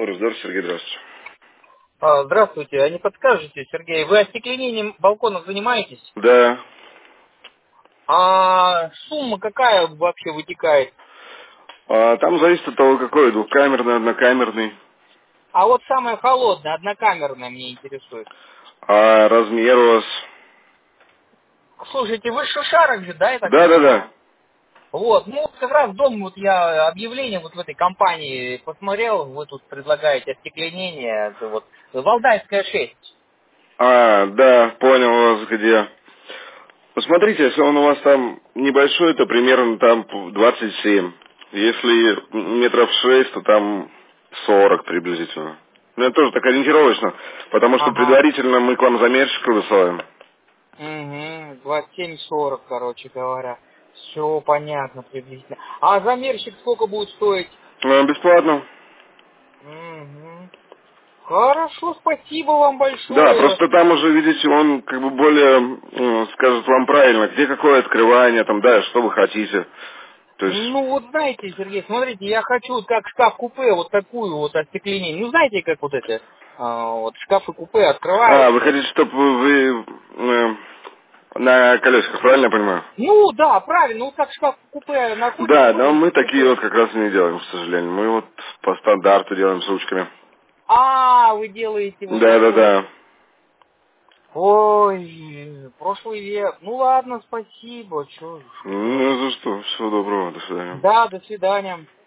Форс-Дор, Сергей, здравствуйте. Здравствуйте, а не подскажете, Сергей, вы остеклением балконов занимаетесь? Да. А сумма какая вообще вытекает? Там зависит от того, какой, двухкамерный, однокамерный. А вот самая холодная, однокамерная меня интересует. А размер у вас? Слушайте, вы шушарок же, да, я так Да. понимаю? Вот, ну вот как раз дома вот я объявление вот в этой компании посмотрел, вы тут предлагаете остекление, это вот Валдайская 6. Да, понял вас где. Посмотрите, если он у вас там небольшой, то примерно там 27. Если метров 6, то там 40 приблизительно. Ну, это тоже так ориентировочно, потому что Ага. предварительно мы к вам замерщика высылаем. Угу, 27-40, короче говоря. Все понятно приблизительно. А замерщик сколько будет стоить? Бесплатно. Угу. Хорошо, спасибо вам Да, большое. просто там уже, видите, он как бы более скажет вам правильно, где какое открывание, там, да, что вы хотите. То есть, Ну вот знаете, Сергей, смотрите, я хочу вот как шкаф-купе, вот такую вот остекление. Ну знаете, как вот эти вот шкафы-купе вы открываются. хотите, чтобы вы на колесиках, правильно я понимаю? Ну да, правильно, вот как шкаф-купе находите, Да, вот но эти мы такие купе. вот как раз и не делаем, к сожалению. Мы вот по стандарту делаем с ручками. Вы делаете вот такое. Да. Ой, прошлый век. Ну ладно, спасибо. Чё Ну, делать? за что. Всего доброго, до свидания. Да, до свидания.